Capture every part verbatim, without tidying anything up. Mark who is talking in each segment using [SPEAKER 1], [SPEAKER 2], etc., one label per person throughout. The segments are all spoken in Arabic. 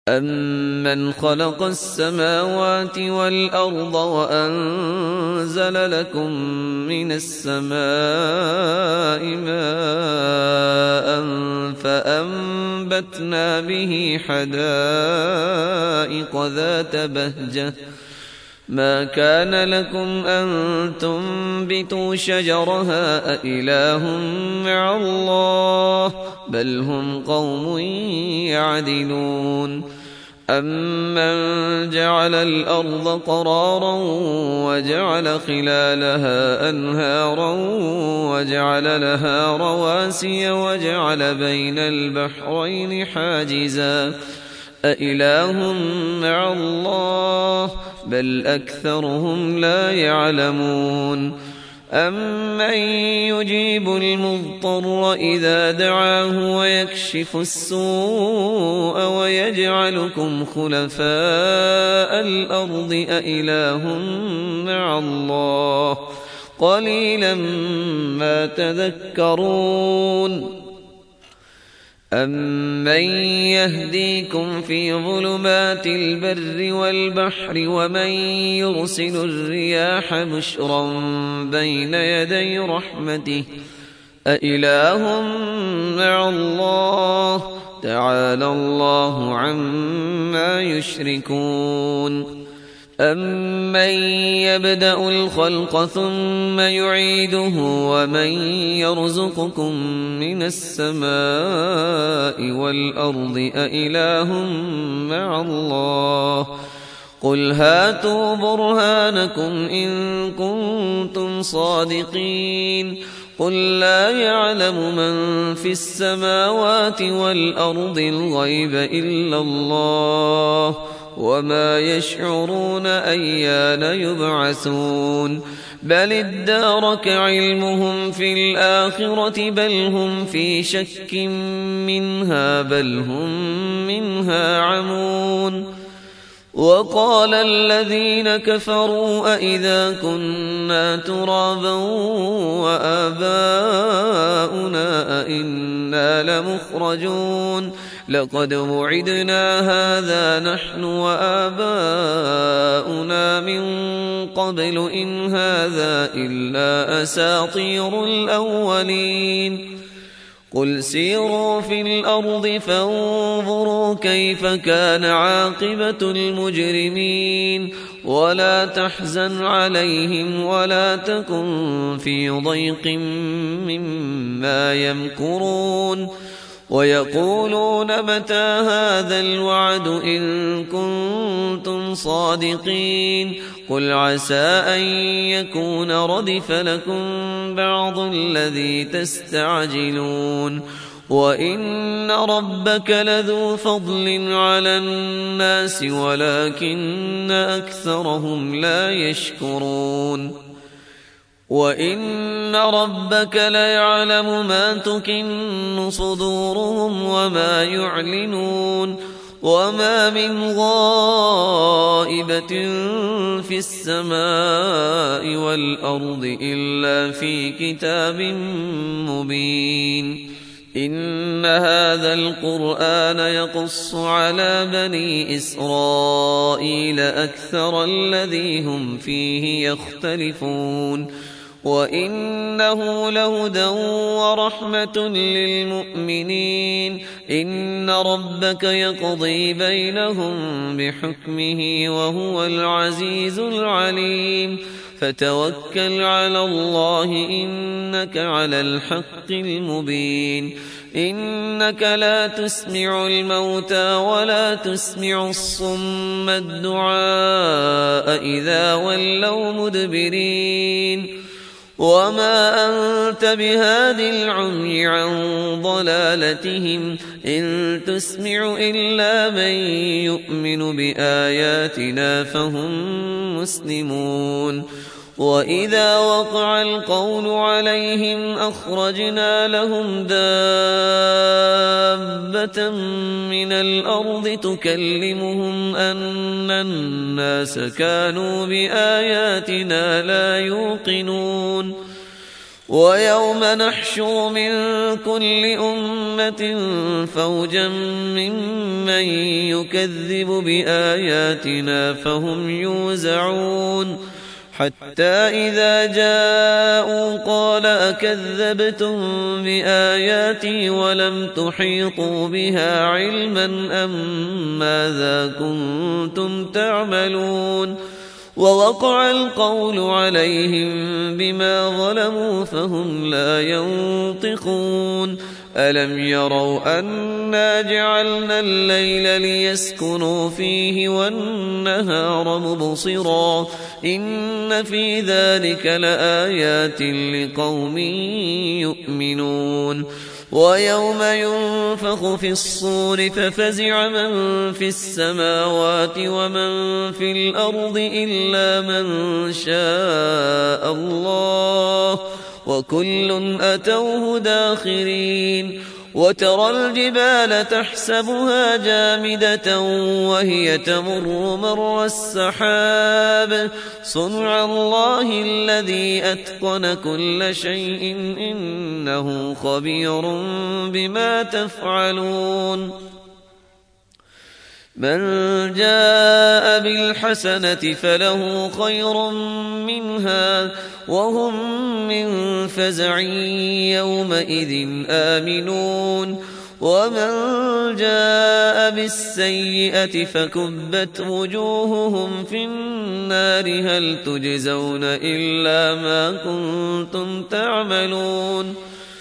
[SPEAKER 1] أَمَّنْ خَلَقَ السَّمَاوَاتِ وَالْأَرْضَ وَأَنزَلَ لَكُم مِّنَ السَّمَاءِ مَاءً فَأَنبَتْنَا بِهِ حَدَائِقَ ذَاتَ بَهْجَةٍ مَا كَانَ لَكُمْ أَن تُنبِتُوا شَجَرَهَا أَإِلَٰهٌ مَّعَ اللَّهِ بَلْ هُمْ قَوْمٌ يَعْدِلُونَ أَمَّن جَعَلَ الْأَرْضَ قَرَارًا وَجَعَلَ خِلَالَهَا أَنْهَارًا وَجَعَلَ لَهَا رَوَاسِيَ وَجَعَلَ بَيْنَ الْبَحْرَيْنِ حَاجِزًا أَإِلَٰهٌ مَّعَ اللَّهِ بَلْ أَكْثَرُهُمْ لَا يَعْلَمُونَ أَمَّن يُجِيبُ الْمُضْطَرَّ إِذَا دَعَاهُ وَيَكْشِفُ السُّوءَ وَيَجْعَلُكُمْ خُلَفَاءَ الْأَرْضِ أَإِلَٰهٌ مَّعَ اللَّهِ قَلِيلًا مَّا تَذَكَّرُونَ أَمَّن يَهْدِيكُمْ فِي ظُلُمَاتِ الْبَرِّ وَالْبَحْرِ وَمَن يُرْسِلُ الرِّيَاحَ بُشْرًا بَيْنَ يَدَيْ رَحْمَتِهِ أَإِلَٰهٌ مَّعَ اللَّهِ تَعَالَى اللَّهُ عَمَّا يُشْرِكُونَ أَمَّن يَبْدَأُ الْخَلْقَ ثُمَّ يُعِيدُهُ وَمَن يَرْزُقُكُم مِّنَ السَّمَاءِ وَالْأَرْضِ أَإِلَٰهٌ مَّعَ اللَّهِ قُلْ هَاتُوا بُرْهَانَكُمْ إِن كُنتُمْ صَادِقِينَ قُل لَّا يَعْلَمُ مَن فِي السَّمَاوَاتِ وَالْأَرْضِ الْغَيْبَ إِلَّا اللَّهُ وَمَا يَشْعُرُونَ أَيَّانَ يُبْعَثُونَ بَلِ ادَّارَكَ عِلْمُهُمْ فِي الْآخِرَةِ بَلْ هُمْ فِي شَكٍّ مِّنْهَا بَلْ هُم مِّنْهَا عَمُونَ وَقَالَ الَّذِينَ كَفَرُوا أَإِذَا كُنَّا تُرَابًا وَآبَاؤُنَا أَإِنَّا لَمُخْرَجُونَ لَقَدْ وُعِدْنَا هَٰذَا نَحْنُ وَآبَاؤُنَا مِن قَبْلُ إِنْ هَٰذَا إِلَّا أَسَاطِيرُ الْأَوَّلِينَ قُلْ سِيرُوا فِي الْأَرْضِ فَانظُرُوا كَيْفَ كَانَ عَاقِبَةُ الْمُجْرِمِينَ وَلَا تَحْزَنْ عَلَيْهِمْ وَلَا تَكُن فِي ضَيْقٍ مِّمَّا يَمْكُرُونَ وَيَقُولُونَ مَتَىٰ هَٰذَا الْوَعْدُ إِن كُنتُمْ صَادِقِينَ قُلْ عَسَىٰ أَن يَكُونَ رَدِفَ لَكُم بَعْضُ الَّذِي تَسْتَعْجِلُونَ وَإِنَّ رَبَّكَ لَذُو فَضْلٍ عَلَى النَّاسِ وَلَٰكِنَّ أَكْثَرَهُمْ لَا يَشْكُرُونَ وَإِنَّ رَبَّكَ لَيَعْلَمُ مَا تُكِنُّ صُدُورُهُمْ وَمَا يُعْلِنُونَ وَمَا مِنْ غَائِبَةٍ فِي السَّمَاءِ وَالْأَرْضِ إِلَّا فِي كِتَابٍ مُّبِينٍ إِنَّ هَٰذَا الْقُرْآنَ يَقُصُّ عَلَىٰ بَنِي إِسْرَائِيلَ أَكْثَرَ الَّذِي هُمْ فِيهِ يَخْتَلِفُونَ وَإِنَّهُ لَهُدًى وَرَحْمَةٌ لِّلْمُؤْمِنِينَ إِنَّ رَبَّكَ يَقْضِي بَيْنَهُم بِحُكْمِهِ وَهُوَ الْعَزِيزُ الْعَلِيمُ فَتَوَكَّلْ عَلَى اللَّهِ إِنَّكَ عَلَى الْحَقِّ الْمُبِينِ إِنَّكَ لَا تُسْمِعُ الْمَوْتَىٰ وَلَا تُسْمِعُ الصُّمَّ الدُّعَاءَ إِذَا وَلَّوْا مُدْبِرِينَ وَمَا أَنتَ بِهَادِ الْعُمْيِ عَن ضَلَالَتِهِمْ إِن تُسْمِعُ إِلَّا مَن يُؤْمِنُ بِآيَاتِنَا فَهُم مُّسْلِمُونَ وَإِذَا وَقَعَ الْقَوْلُ عَلَيْهِمْ أَخْرَجْنَا لَهُمْ دَابَّةً مِّنَ الْأَرْضِ تُكَلِّمُهُمْ أَنَّ النَّاسَ كَانُوا بِآيَاتِنَا لَا يُوقِنُونَ ويوم نحشر من كل أمة فوجا ممن يكذب بآياتنا فهم يوزعون حتى إذا جاءوا قال أكذبتم بآياتي ولم تحيطوا بها علما أم ماذا كنتم تعملون ووقع القول عليهم بما ظلموا فهم لا ينطقون ألم يروا أنا جعلنا الليل ليسكنوا فيه والنهار مبصرا إن في ذلك لآيات لقوم يؤمنون ويوم ينفخ في الصور ففزع من في السماوات ومن في الأرض إلا من شاء الله وكل أتوه داخرين وترى الجبال تحسبها جامدة وهي تمر مر السحاب صنع الله الذي أتقن كل شيء إنه خبير بما تفعلون من جاء بالحسنة فله خير منها وهم من فزع يومئذ آمنون ومن جاء بالسيئة فكبت وجوههم في النار هل تجزون إلا ما كنتم تعملون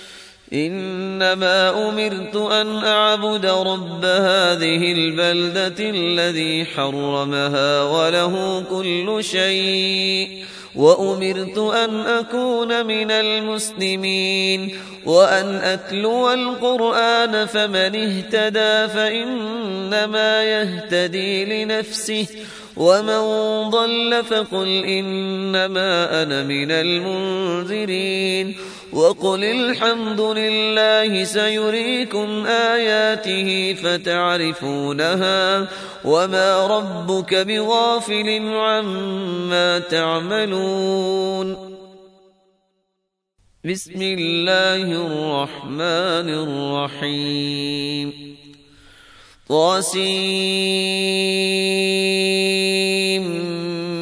[SPEAKER 1] إنما أمرت أن أعبد رب هذه البلدة الذي حرمها وله كل شيء وأمرت أن أكون من المسلمين وأن أتلو القرآن فمن اهتدى فإنما يهتدي لنفسه ومن ضل فقل إنما أنا من المنذرين وقل الحمد لله سيريكم آياته فتعرفونها وما ربك بغافل عما تعملون بسم الله الرحمن الرحيم طاسيم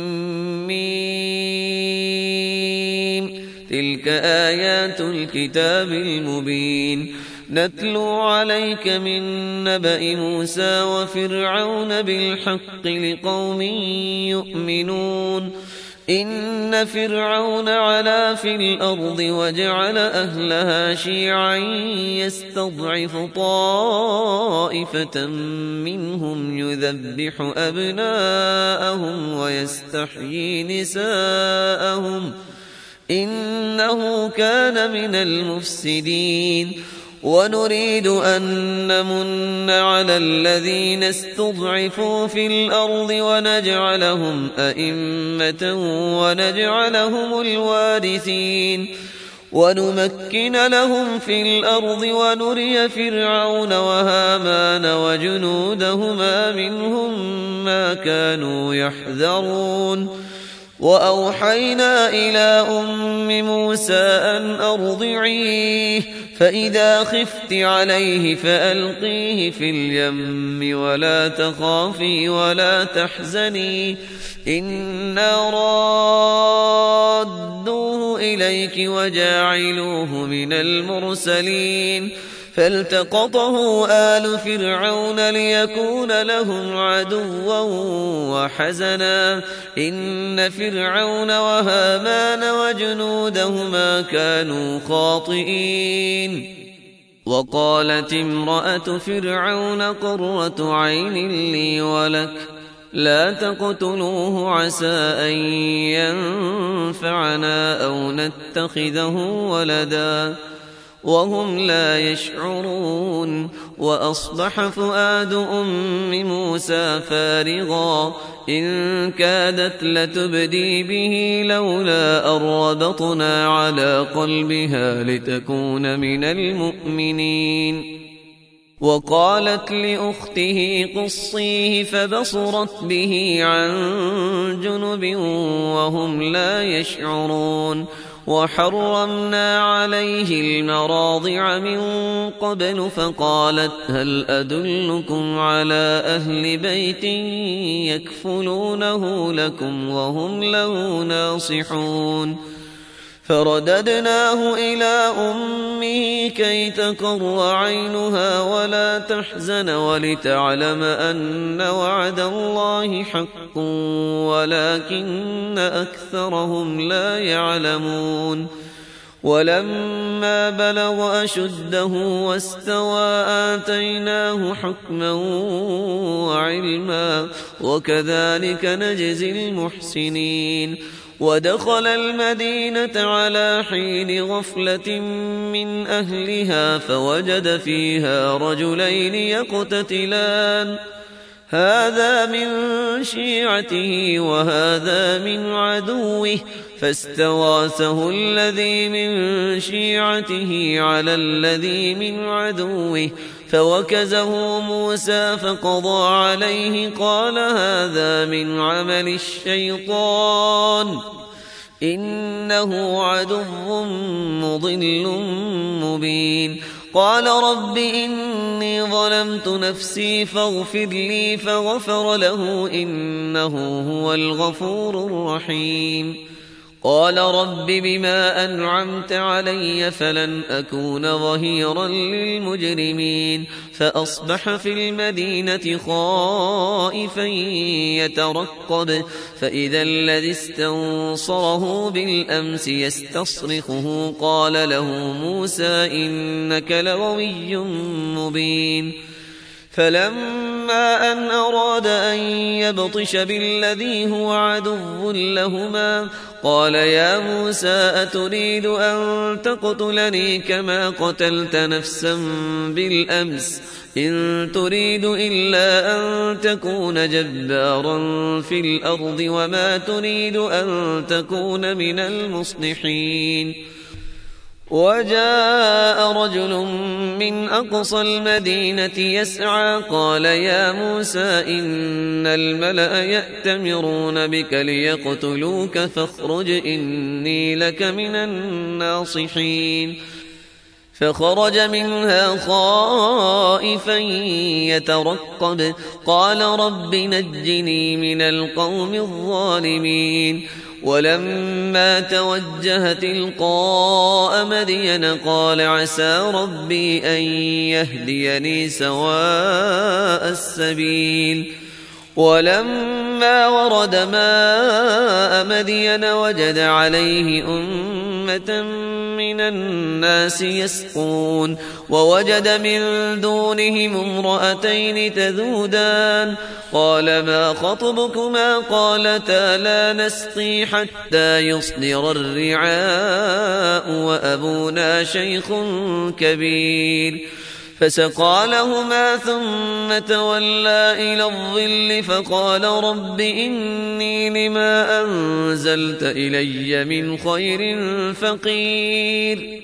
[SPEAKER 1] تلك آيات الكتاب المبين نتلو عليك من نبأ موسى وفرعون بالحق لقوم يؤمنون إن فرعون علا في الأرض وجعل أهلها شيعا يستضعف طائفة منهم يذبح أبناءهم ويستحيي نساءهم إنه كان من المفسدين ونريد أن نمن على الذين استضعفوا في الأرض ونجعلهم أئمة ونجعلهم الوارثين ونمكن لهم في الأرض ونري فرعون وهامان وجنودهما منهم ما كانوا يحذرون وأوحينا إلى أم موسى أن أرضعيه فإذا خفت عليه فألقيه في اليم ولا تخافي ولا تحزني إنا رادوه إليك وجاعلوه من المرسلين فالتقطه آل فرعون ليكون لهم عدوا وحزنا إن فرعون وهامان وجنودهما كانوا خاطئين وقالت امرأة فرعون قرة عين لي ولك لا تقتلوه عسى أن ينفعنا أو نتخذه ولدا وهم لا يشعرون وأصبح فؤاد أم موسى فارغا إن كادت لتبدي به لولا أن ربطنا على قلبها لتكون من المؤمنين وقالت لأخته قصيه فبصرت به عن جنب وهم لا يشعرون وحرمنا عليه المراضع من قبل فقالت هل أدلكم على أهل بيت يكفلونه لكم وهم له ناصحون فرددناه إلى أمه كي تقر عينها ولا تحزن ولتعلم أن وعد الله حق ولكن أكثرهم لا يعلمون ولما بلغ أشده واستوى آتيناه حكما وعلما وكذلك نجزي المحسنين ودخل المدينة على حين غفلة من أهلها فوجد فيها رجلين يقتتلان هذا من شيعته وهذا من عدوه فاستغاثه الذي من شيعته على الذي من عدوه فوكزه موسى فقضى عليه قال هذا من عمل الشيطان إنه عدو مضل مبين قال رب إني ظلمت نفسي فاغفر لي فغفر له إنه هو الغفور الرحيم قال رب بما أنعمت علي فلن أكون ظهيرا للمجرمين فأصبح في المدينة خائفا يترقب فإذا الذي استنصره بالأمس يستصرخه قال له موسى إنك لغوي مبين فلما أن أراد أن يبطش بالذي هو عدو لهما قال يا موسى أتريد أن تقتلني كما قتلت نفسا بالأمس إن تريد إلا أن تكون جبارا في الأرض وما تريد أن تكون من المصلحين وجاء رجل من أقصى المدينة يسعى قال يا موسى إن الملأ يأتمرون بك ليقتلوك فاخرج إني لك من الناصحين فخرج منها خائفا يترقب قال رب نجني من القوم الظالمين ولما توجه تلقاء مدين قال عسى ربي أن يهديني سواء السبيل ولما ورد ماء مدين وجد عليه أمة من الناس يسقون ووجد من دونهم امرأتين تذودان قال ما خطبكما قالتا لا نسقي حتى يصدر الرعاء وأبونا شيخ كبير فسقى لهما ثم تولى إلى الظل فقال رب إني لما أنزلت إلي من خير فقير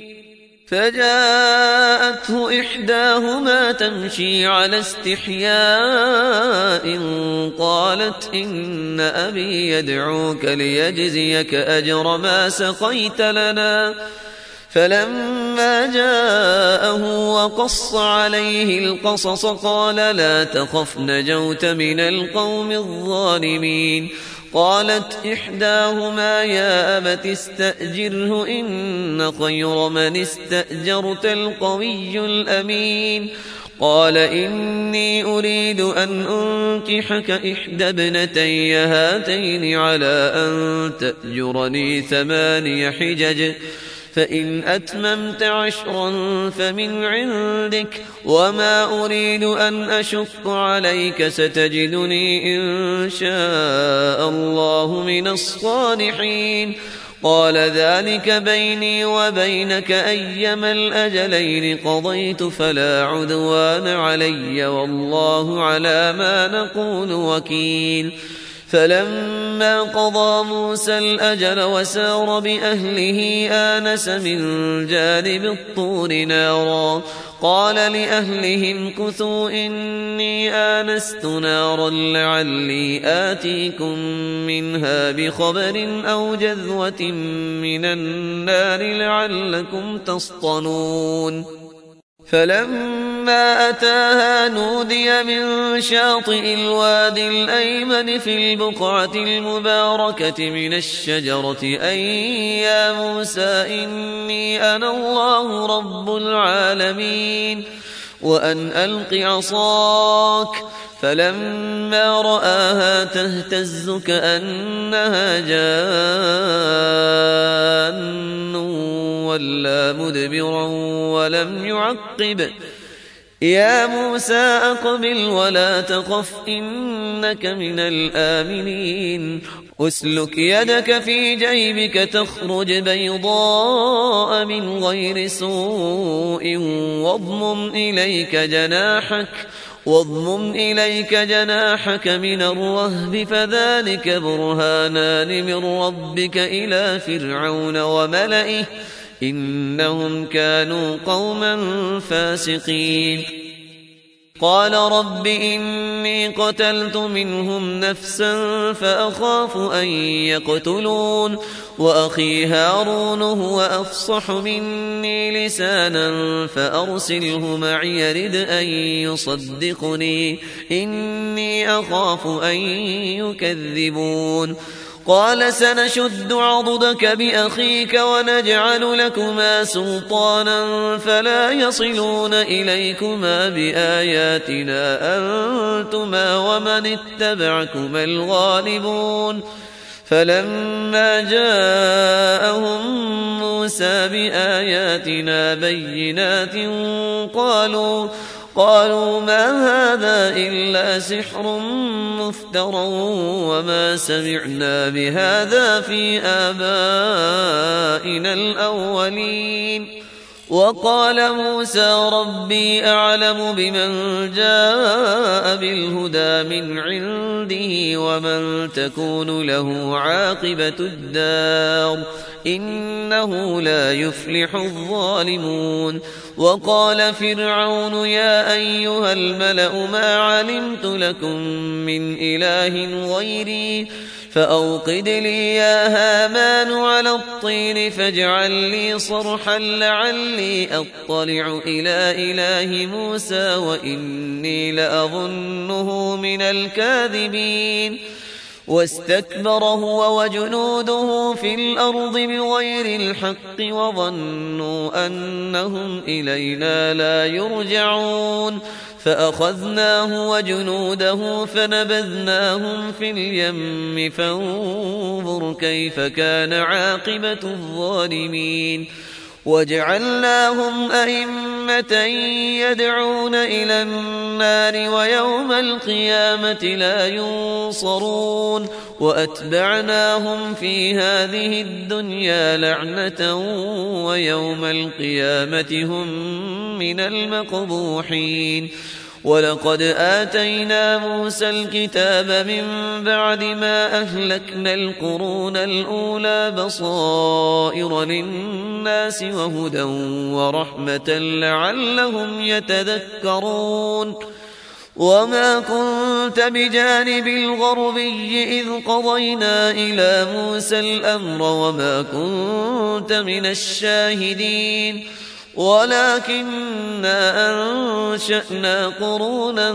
[SPEAKER 1] فجاءته إحداهما تمشي على استحياء قالت إن أبي يدعوك ليجزيك أجر ما سقيت لنا فلما جاءه وقص عليه القصص قال لا تخف نجوت من القوم الظالمين قالت إحداهما يا أبت استأجره إن خير من استأجرت القوي الأمين قال إني أريد أن أنكحك إحدى ابنتي هاتين على أن تأجرني ثماني حجج فإن أتممت عشرا فمن عندك وما أريد أن أشق عليك ستجدني إن شاء الله من الصالحين قال ذلك بيني وبينك أيما الأجلين قضيت فلا عدوان علي والله على ما نقول وكيل فلما قضى موسى الأجل وسار بأهله آنس من جانب الطور نارا قال لأهلهم كثوا إني آنست نارا لعلي آتيكم منها بخبر أو جذوة من النار لعلكم تصطلون. فلما أتاها نودي من شاطئ الوادي الأيمن في البقعة المباركة من الشجرة أن يا موسى إني أنا الله رب العالمين وأن ألق عصاك. فلما رآها تهتز كأنها جان ولا مدبرا ولم يعقب يا موسى أقبل ولا تخف إنك من الآمنين. أسلك يدك في جيبك تخرج بيضاء من غير سوء واضمم إليك جناحك واضمم إليك جناحك من الرهب فذلك برهانان من ربك إلى فرعون وملئه إنهم كانوا قوما فاسقين. قال رب إني قتلت منهم نفسا فأخاف أن يقتلون وأخي هارون هو أفصح مني لسانا فأرسله معي يرد أن يصدقني إني أخاف أن يكذبون. قال سنشد عضدك بأخيك ونجعل لكما سلطانا فلا يصلون إليكما بآياتنا أنتما ومن اتبعكما الغالبون. فلما جاءهم موسى بآياتنا بينات قالوا قالوا ما هذا إلا سحر مفترى وما سمعنا بهذا في آبائنا الأولين. وقال موسى ربي أعلم بمن جاء بالهدى من عنده ومن تكون له عاقبة الدار إنه لا يفلح الظالمون. وقال فرعون يا أيها الملأ ما علمت لكم من إله غيري فأوقد لي يا هامان على الطين فاجعل لي صرحا لعلي أطلع إلى إله موسى وإني لأظنه من الكاذبين. واستكبر هو وجنوده في الأرض بغير الحق وظنوا أنهم إلينا لا يرجعون فأخذناه وجنوده فنبذناهم في اليم فانظر كيف كان عاقبة الظالمين. وجعلناهم أئمة يدعون إلى النار ويوم القيامة لا ينصرون وأتبعناهم في هذه الدنيا لعنة ويوم القيامة هم من المقبوحين. ولقد آتينا موسى الكتاب من بعد ما أهلكنا القرون الأولى بصائر للناس وهدى ورحمة لعلهم يتذكرون. وما كنت بجانب الغربي إذ قضينا إلى موسى الأمر وما كنت من الشاهدين ولكننا أنشأنا قرونا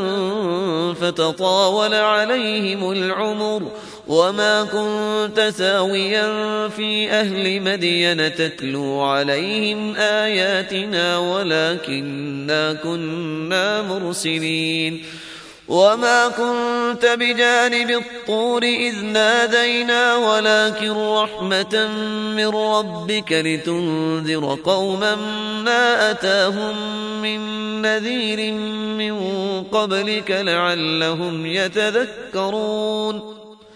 [SPEAKER 1] فتطاول عليهم العمر وما كنت ثاويا في أهل مدين تتلو عليهم آياتنا ولكننا كنا مرسلين. وما كنت بجانب الطور إذ نادينا ولكن رحمة من ربك لتنذر قوما ما أتاهم من نذير من قبلك لعلهم يتذكرون.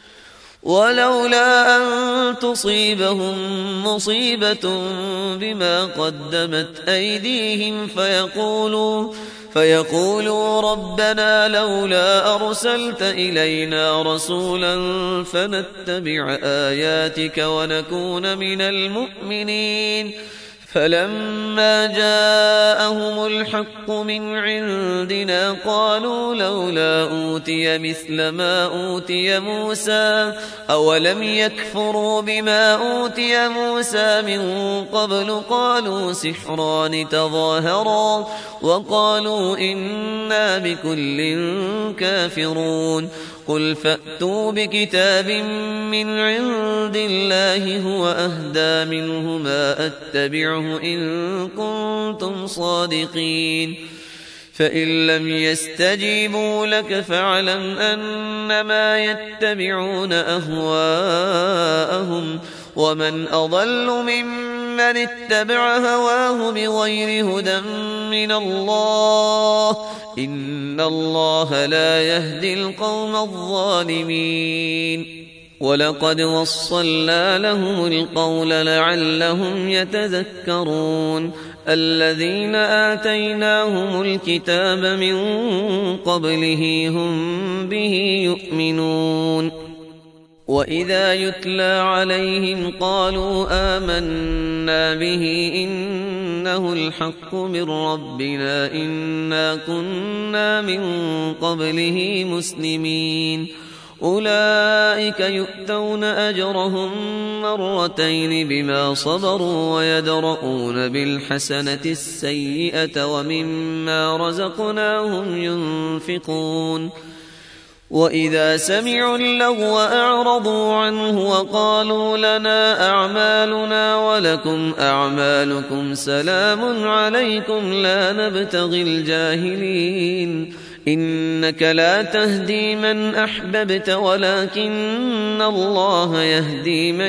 [SPEAKER 1] ولولا أن تصيبهم مصيبة بما قدمت أيديهم فيقولوا فيقولوا ربنا لولا أرسلت إلينا رسولا فنتبع آياتك ونكون من المؤمنين. فلما جاءهم الحق من عندنا قالوا لولا أوتي مثل ما أوتي موسى أولم يكفروا بما أوتي موسى من قبل قالوا سحران تظاهرا وقالوا إنا بكل كافرون. قل فأتوا بكتاب من عند الله هو أهدى منهما أتبعه إن كنتم صادقين. فإن لم يستجيبوا لك فاعلم أنما يتبعون أهواءهم ومن أضل ممن اتبع هواه بغير هدى من الله إن الله لا يهدي القوم الظالمين. ولقد وصلنا لهم القول لعلهم يتذكرون. الذين آتيناهم الكتاب من قبله هم به يؤمنون. وإذا يتلى عليهم قالوا آمنا به إنه الحق من ربنا إنا كنا من قبله مسلمين. أولئك يؤتون أجرهم مرتين بما صبروا ويدرؤون بالحسنة السيئة ومما رزقناهم ينفقون. وإذا سمعوا اللغو أعرضوا عنه وقالوا لنا أعمالنا ولكم أعمالكم سلام عليكم لا نبتغي الجاهلين. إنك لا تهدي من أحببت ولكن الله يهدي من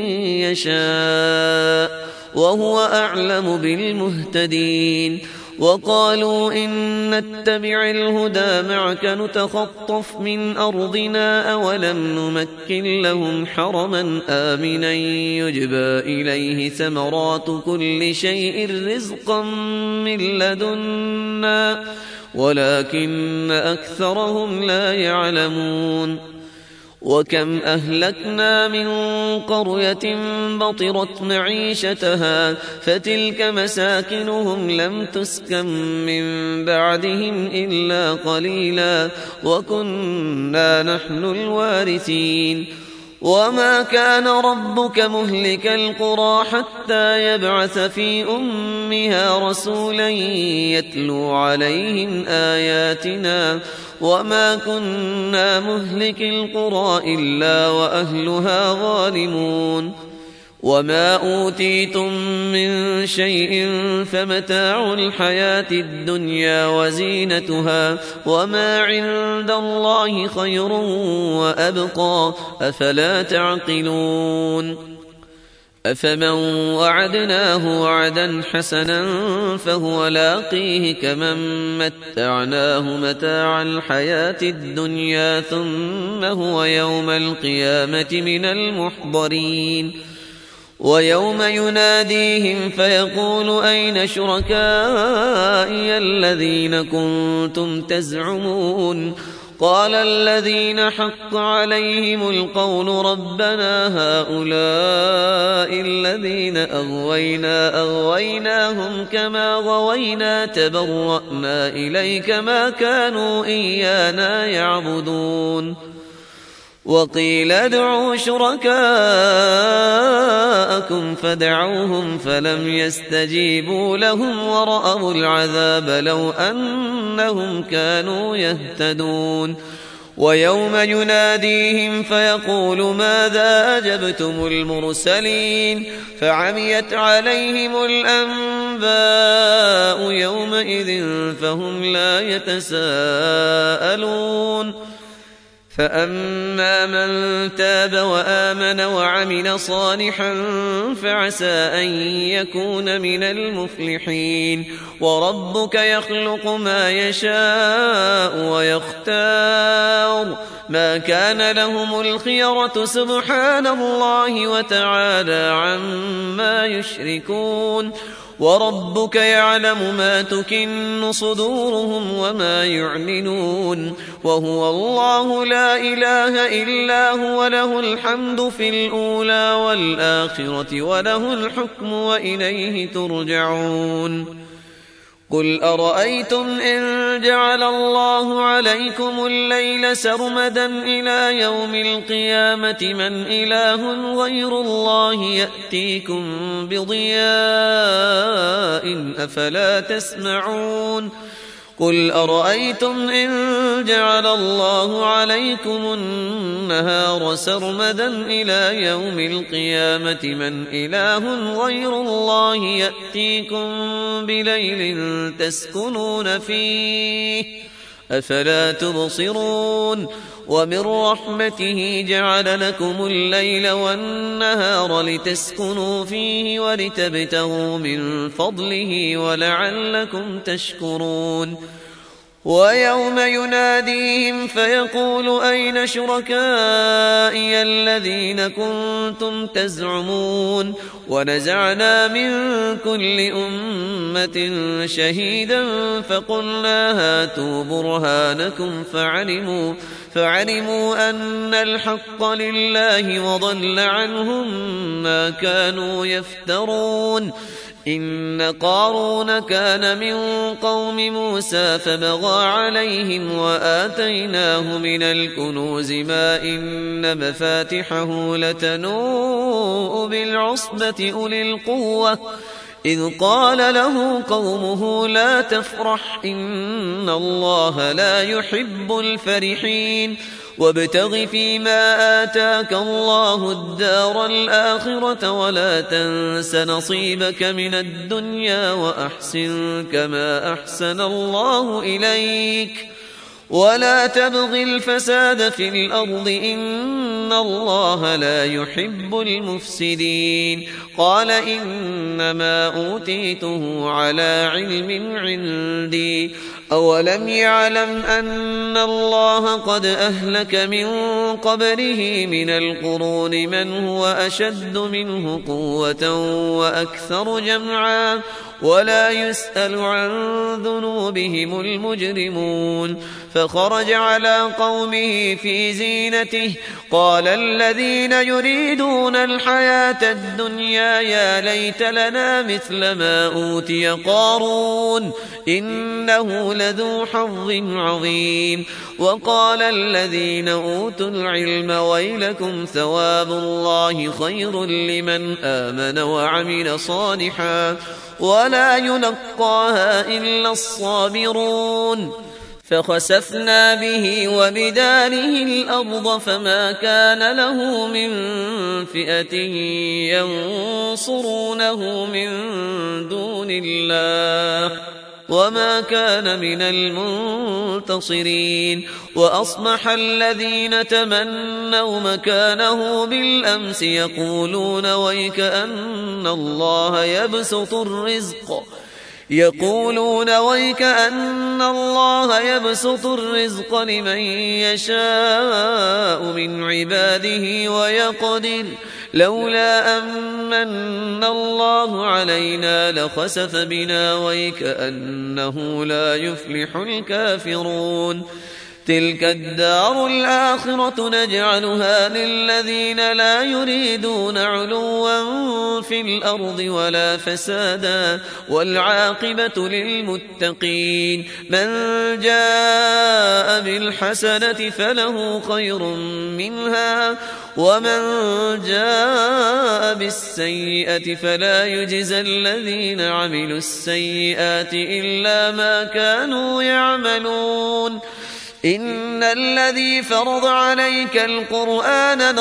[SPEAKER 1] يشاء وهو أعلم بالمهتدين. وقالوا إن نتبع الهدى معك نتخطف من أرضنا أولم نمكن لهم حرما آمنا يجبى إليه ثمرات كل شيء رزقا من لدنا ولكن أكثرهم لا يعلمون. وكم أهلكنا من قرية بطرت معيشتها فتلك مساكنهم لم تسكن من بعدهم إلا قليلا وكنا نحن الوارثين. وما كان ربك مهلك القرى حتى يبعث في أمها رسولا يتلو عليهم آياتنا وما كنا مهلك القرى إلا وأهلها ظالمون. وما أوتيتم من شيء فمتاع الحياة الدنيا وزينتها وما عند الله خير وأبقى أفلا تعقلون. أفمن وعدناه وعدا حسنا فهو لاقيه كمن متعناه متاع الحياة الدنيا ثم هو يوم القيامة من المحضرين. ويوم يناديهم فيقول أين شركائي الذين كنتم تزعمون قال الذين حق عليهم القول ربنا هؤلاء الذين أغوينا أغويناهم كما غوينا تبرأنا إليك ما كانوا إيانا يعبدون. وقيل ادعوا شركاءكم فدعوهم فلم يستجيبوا لهم ورأوا العذاب لو أنهم كانوا يهتدون. ويوم يناديهم فيقول ماذا أجبتم المرسلين فعميت عليهم الأنباء يومئذ فهم لا يتساءلون. فأما من تاب وآمن وعمل صالحا فعسى أن يكون من المفلحين. وربك يخلق ما يشاء ويختار ما كان لهم الخيرة سبحان الله وتعالى عما يشركون. وربك يعلم ما تكن صدورهم وما يعلنون وهو الله لا إله إلا هو له الحمد في الأولى والآخرة وله الحكم وإليه ترجعون قل أرأيتم إن جعل الله عليكم الليل سرمدا إلى يوم القيامة من إله غير الله يأتيكم بضياء أفلا تسمعون قل أرأيتم إن جعل الله عليكم النهار سرمدا إلى يوم القيامة من إله غير الله يأتيكم بليل تسكنون فيه أفلا تبصرون ومن رحمته جعل لكم الليل والنهار لتسكنوا فيه ولتبتغوا من فضله ولعلكم تشكرون ويوم يناديهم فيقول أين شركائي الذين كنتم تزعمون ونزعنا من كل أمة شهيدا فقلنا هاتوا برهانكم فعلموا, فعلموا أن الحق لله وضل عنهم ما كانوا يفترون إن قارون كان من قوم موسى فبغى عليهم وآتيناه من الكنوز ما إن مفاتحه لتنوء بالعصبة أولي القوة إذ قال له قومه لا تفرح إن الله لا يحب الفرحين وابتغ فيما آتاك الله الدار الآخرة ولا تنس نصيبك من الدنيا وأحسن كما أحسن الله إليك ولا تبغ الفساد في الأرض إن الله لا يحب المفسدين قال إنما أوتيته على علم عندي أولم يعلم أن الله قد أهلك من قبله من القرون من هو أشد منه قوة وأكثر جمعا ولا يسأل عن ذنوبهم المجرمون فخرج على قومه في زينته قال الذين يريدون الحياة الدنيا يا ليت لنا مثل ما أوتي قارون إنه لذو حظ عظيم وقال الذين أوتوا العلم ويلكم ثواب الله خير لمن آمن وعمل صالحا ولا يلقاها إلا الصابرون فخسفنا به وبداره الأرض فما كان له من فئة ينصرونه من دون الله وما كان من المنتصرين وأصبح الذين تمنوا مكانه بالأمس يقولون ويكأن الله يبسط الرزق يقولون ويكأن الله يبسط الرزق لمن يشاء من عباده ويقدر لولا أمن الله علينا لخسف بنا ويكأنه لا يفلح الكافرون تلك الدار الآخرة نجعلها للذين لا يريدون علوا في الأرض ولا فسادا والعاقبة للمتقين من جاء بالحسنة فله خير منها ومن جاء بالسيئة فلا يجزى الذين عملوا السيئات إلا ما كانوا يعملون إن الذي فرض عليك القرآن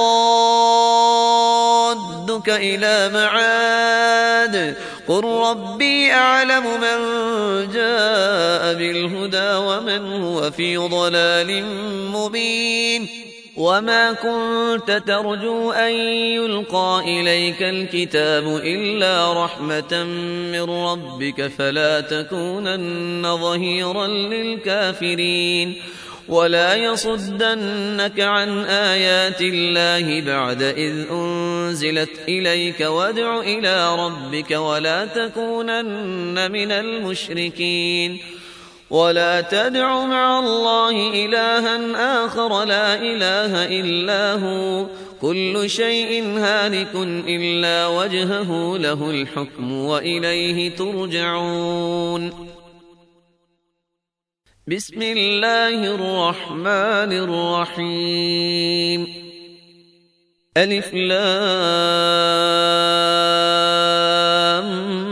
[SPEAKER 1] لرادك إلى معاد قل ربي أعلم من جاء بالهدى ومن هو في ضلال مبين وما كنت ترجو أن يلقى إليك الكتاب إلا رحمة من ربك فلا تكونن ظهيرا للكافرين ولا يصدنك عن آيات الله بعد إذ أنزلت إليك وادع إلى ربك ولا تكونن من المشركين ولا تدع مع الله إلها آخر لا إله إلا هو كل شيء هالك إلا وجهه له الحكم وإليه ترجعون. بسم الله الرحمن الرحيم. ألف لام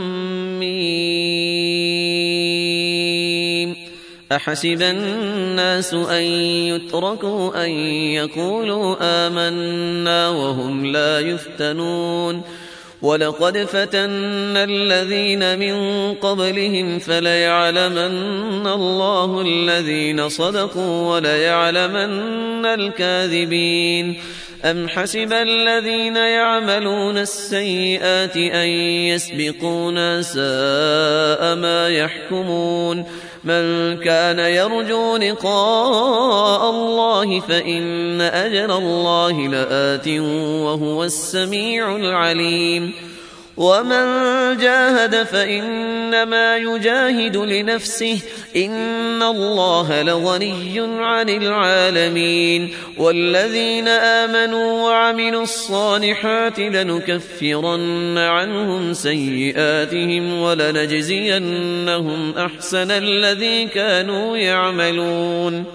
[SPEAKER 1] ميم. أحسب الناس أن يتركوا أن يقولوا آمنا وهم لا يفتنون ولقد فتنا الذين من قبلهم فليعلمن الله الذين صدقوا وليعلمن الكاذبين. أم حسب الذين يعملون السيئات أن يسبقونا ساء ما يحكمون. من كان يرجو لقاء الله فإن أجل الله لآت وهو السميع العليم. ومن جاهد فإنما يجاهد لنفسه إن الله لغني عن العالمين. والذين آمنوا وعملوا الصالحات لنكفرن عنهم سيئاتهم ولنجزينهم أحسن الذي كانوا يعملون.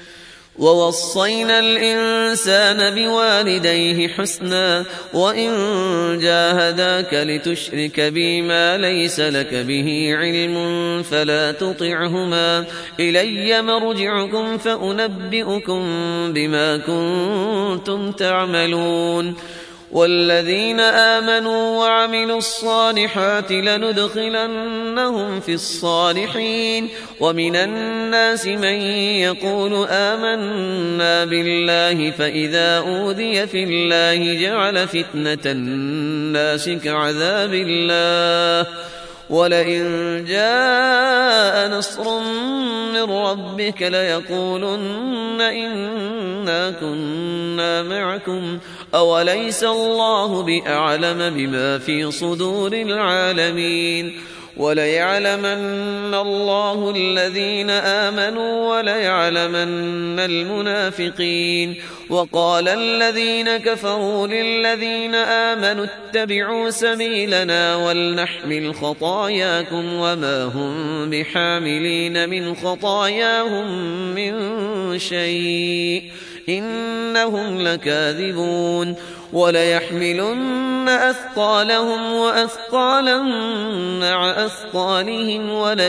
[SPEAKER 1] ووصينا الإنسان بوالديه حسنا وإن جاهداك لتشرك بي ما ليس لك به علم فلا تطعهما إلي مرجعكم فأنبئكم بما كنتم تعملون. والذين آمنوا وعملوا الصالحات لندخلنهم في الصالحين. ومن الناس من يقول آمنا بالله فإذا أوذي في الله جعل فتنة الناس كعذاب الله ولئن جاء نصر من ربك ليقولن إنا كنا معكم أوليس الله بأعلم بما في صدور العالمين. وليعلمن الله الذين آمنوا وليعلمن المنافقين. وقال الذين كفروا للذين آمنوا اتبعوا سبيلنا ولنحمل خطاياكم وما هم بحاملين من خطاياهم من شيء إنهم لكاذبون. وليحملن أثقالهم وأثقالا مع أثقالهم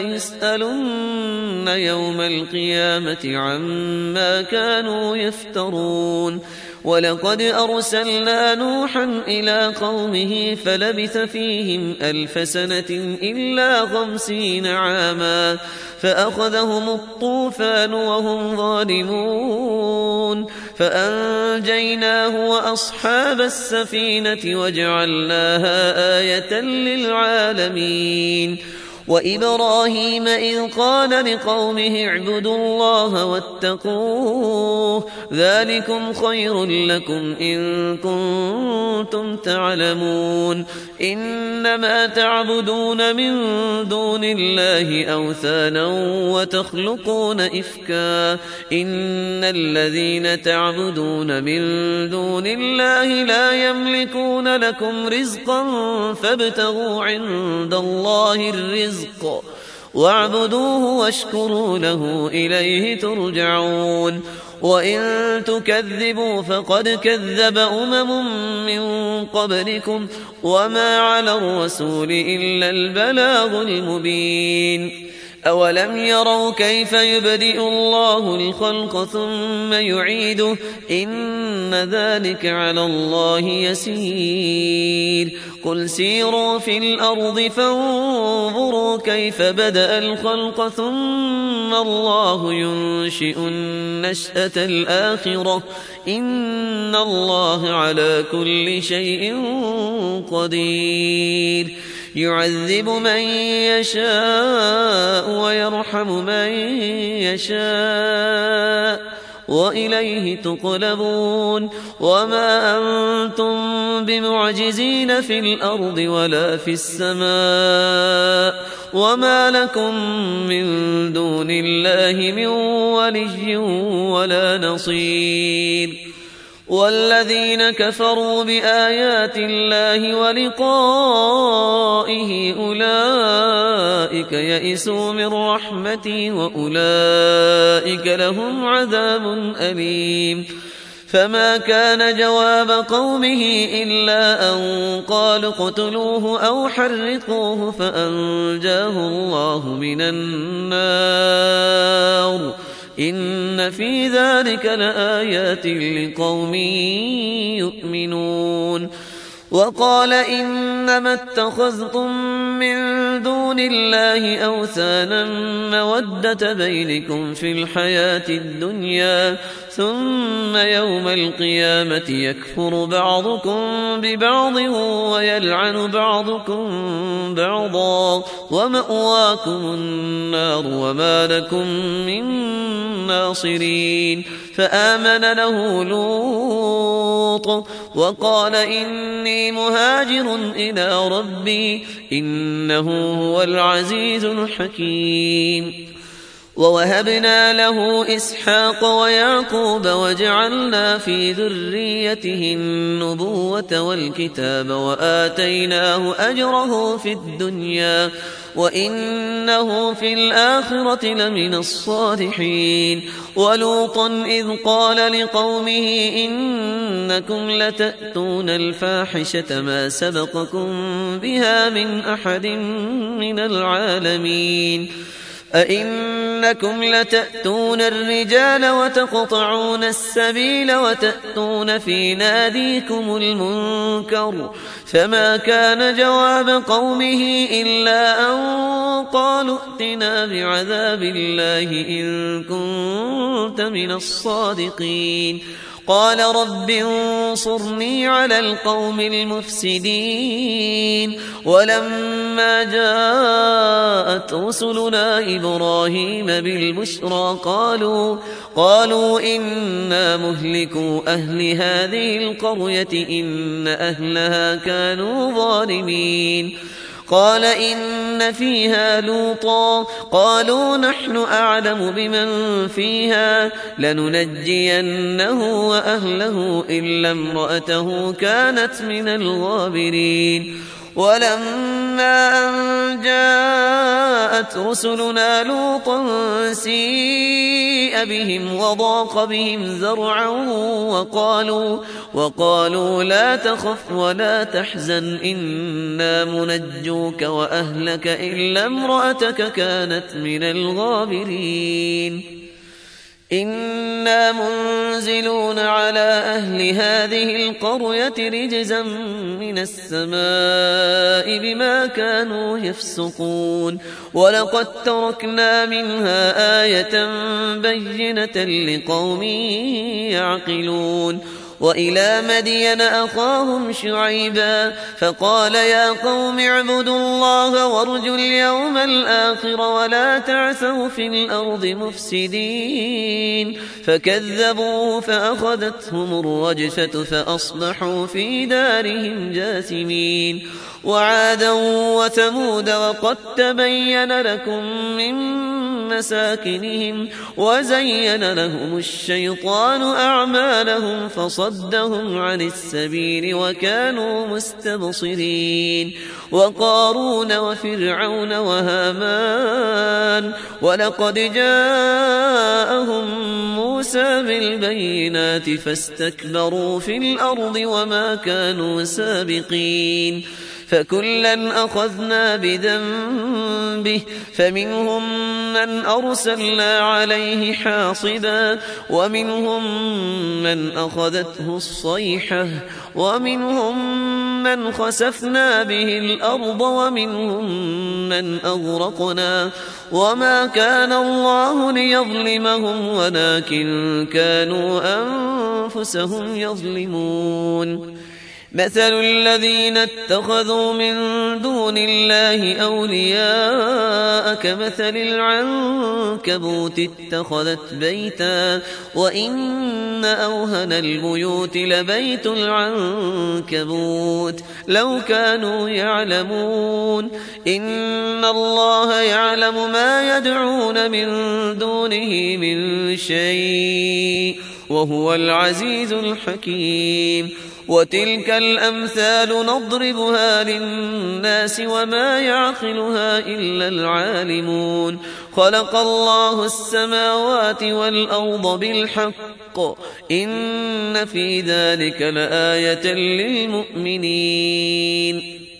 [SPEAKER 1] وليسألن يوم القيامة عما كانوا يفترون. ولقد أرسلنا نوحا إلى قومه فلبث فيهم ألف سنة إلا خمسين عاما فأخذهم الطوفان وهم ظالمون فأنجيناه وأصحاب السفينة وجعلناها آية للعالمين. وإبراهيم إذ قال لقومه اعبدوا الله واتقوه ذلكم خير لكم إن كنتم تعلمون. إنما تعبدون من دون الله أوثانا وتخلقون إفكا إن الذين تعبدون من دون الله لا يملكون لكم رزقا فابتغوا عند الله الرزق واعبدوه واشكروا له إليه ترجعون. وإن تكذبوا فقد كذب أمم من قبلكم وما على الرسول إلا البلاغ المبين. أولم يروا كيف يبدئ الله الخلق ثم يعيده إن ذلك على الله يسير. قل سيروا في الأرض فانظروا كيف بدأ الخلق ثم الله ينشئ النشأة الآخرة إن الله على كل شيء قدير. يعذب من يشاء ويرحم من يشاء وإليه تقلبون وما أنتم بمعجزين في الأرض ولا في السماء وما لكم من دون الله من ولي ولا نصير والذين كفروا بآيات الله ولقائه أولئك يئسوا من رحمتي وأولئك لهم عذاب أليم فما كان جواب قومه إلا أن قالوا اقتلوه أو حرقوه فأنجاه الله من النار إن في ذلك لآيات لقوم يؤمنون وقال إنما اتخذتم من دون الله أوثانا مودة بينكم في الحياة الدنيا ثم يوم القيامة يكفر بعضكم ببعض ويلعن بعضكم بعضا ومأواكم النار وما لكم من ناصرين فآمن له لوط وقال إني مهاجر إلى ربي إنه هو العزيز الحكيم ووهبنا له إسحاق ويعقوب وجعلنا في ذريته النبوة والكتاب وآتيناه أجره في الدنيا وإنه في الآخرة لمن الصالحين ولوطا إذ قال لقومه إنكم لتأتون الفاحشة ما سبقكم بها من أحد من العالمين أئنكم لتأتون الرجال وتقطعون السبيل وتأتون في ناديكم المنكر فما كان جواب قومه إلا أن قالوا ائتنا بعذاب الله إن كنت من الصادقين قال رب انصرني على القوم المفسدين ولما جاءت رسلنا إبراهيم بالبشرى قالوا قالوا إنا مهلكو أهل هذه القرية إن أهلها كانوا ظالمين قال إن فيها لوطا قالوا نحن أعلم بمن فيها لننجينه وأهله إلا امرأته كانت من الغابرين ولما أن جاءت رسلنا لوطا سيء بهم وضاق بهم ذرعا وقالوا, وقالوا لا تخف ولا تحزن إنا منجوك وأهلك إلا امرأتك كانت من الغابرين إنا منزلون على أهل هذه القرية رجزا من السماء بما كانوا يفسقون ولقد تركنا منها آية بينة لقوم يعقلون وإلى مدين أخاهم شعيبا فقال يا قوم اعبدوا الله وارجوا اليوم الآخر ولا تعثوا في الأرض مفسدين فكذبوه فأخذتهم الرجفة فأصبحوا في دارهم جاثمين وعادا وثمود وقد تبين لكم من مساكنهم وزين لهم الشيطان أعمالهم فصدهم عن السبيل وكانوا مستبصرين وقارون وفرعون وهامان ولقد جاءهم موسى بالبينات فاستكبروا في الأرض وما كانوا سابقين فكلا أخذنا بذنبه فمنهم من أرسلنا عليه حاصبا ومنهم من أخذته الصيحة ومنهم من خسفنا به الأرض ومنهم من أغرقنا وما كان الله ليظلمهم ولكن كانوا أنفسهم يظلمون مثل الذين اتخذوا من دون الله أولياء كمثل العنكبوت اتخذت بيتا وإن أوهن البيوت لبيت العنكبوت لو كانوا يعلمون إن الله يعلم ما يدعون من دونه من شيء وهو العزيز الحكيم وتلك الأمثال نضربها للناس وما يعقلها إلا العالمون خلق الله السماوات والأرض بالحق إن في ذلك لآية للمؤمنين